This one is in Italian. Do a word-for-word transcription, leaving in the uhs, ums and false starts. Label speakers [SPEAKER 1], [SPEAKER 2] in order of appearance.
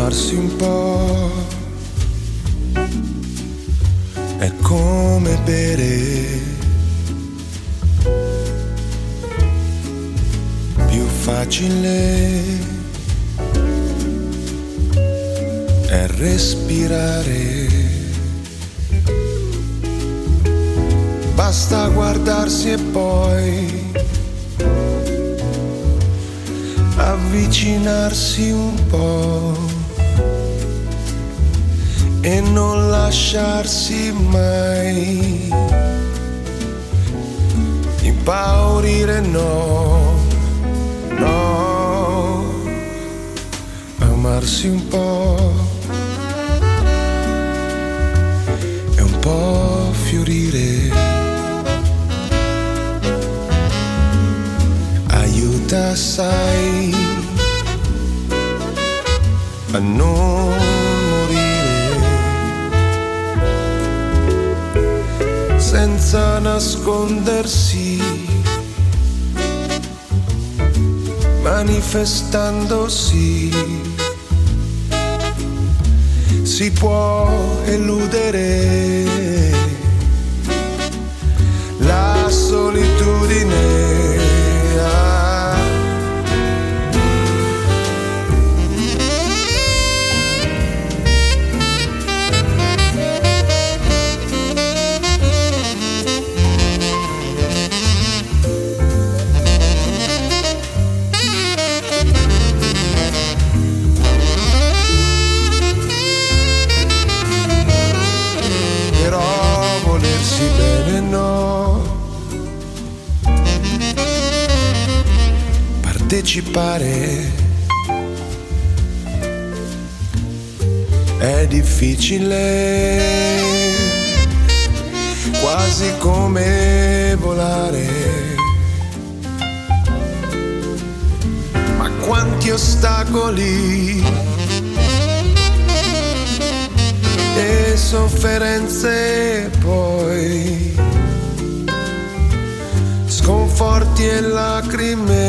[SPEAKER 1] amarsi un po' è come bere, più facile è respirare, basta guardarsi e poi avvicinarsi un po' e non lasciarsi mai impaurire, no, no, amarsi un po' e un po' fiorire, aiuta assai a non morire, senza nascondersi, manifestandosi, si può eludere la solitudine. Partecipare è difficile, quasi come volare, ma quanti ostacoli e sofferenze poi, sconforti e lacrime